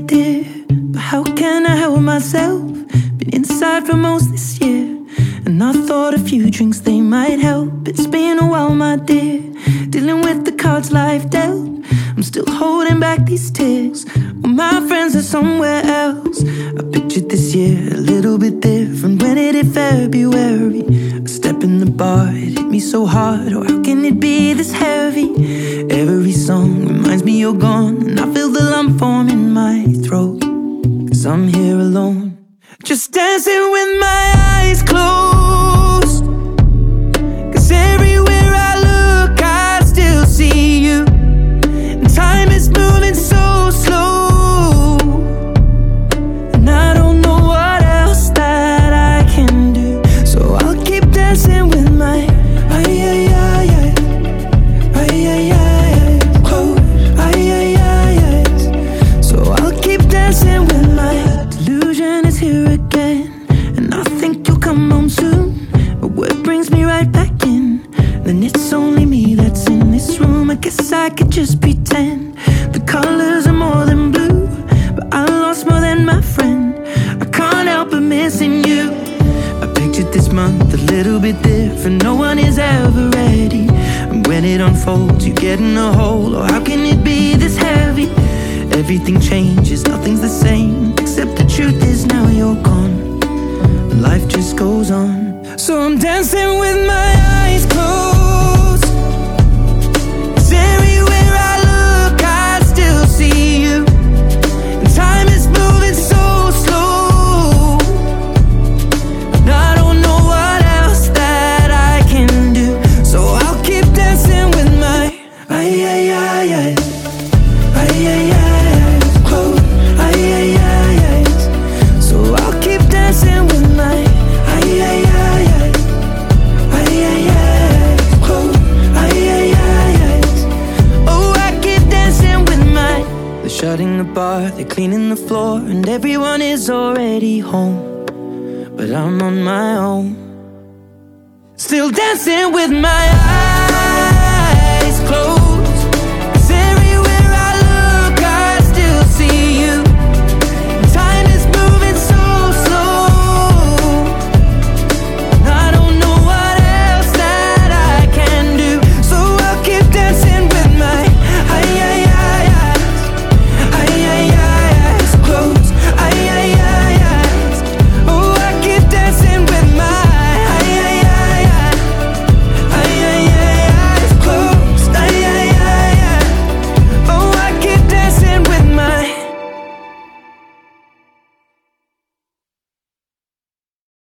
dear, but how can I help myself? Been inside for most this year, and I thought a few drinks, they might help. It's been a while, my dear, dealing with the cards life dealt. I'm still holding back these tears, well, my friends are somewhere else. I pictured this year a little bit different when it hit February. A step in the bar, it hit me so hard, or how can it be this heavy? Every song reminds me you're gone, and I feel the lump form in my throat, 'cause I'm here alone, just dancing with my eyes closed. 'Cause everywhere I look, I still see you. Time is moving so slow, and I don't know what else that I can do. So I'll keep dancing with my close. So I'll keep dancing with my delusion is here again, and I think you'll come home soon. But what brings me right back in? Then it's only me that's in this room. I guess I could just pretend the colors are more than blue, but I lost more than my friend. I can't help but missing you. I pictured this month a little bit different. No one is ever ready, and when it unfolds, you get in a hole. Or how can it be this heavy? Everything changes, nothing's the same, except the truth is now you're gone, and life just goes on. So I'm dancing with my eyes closed, 'cause everywhere I look, I still see you. And time is moving so slow, and I don't know what else that I can do. So I'll keep dancing with my close. So I'll keep dancing with my shutting the bar, they're cleaning the floor, and everyone is already home, but I'm on my own, still dancing with my eyes.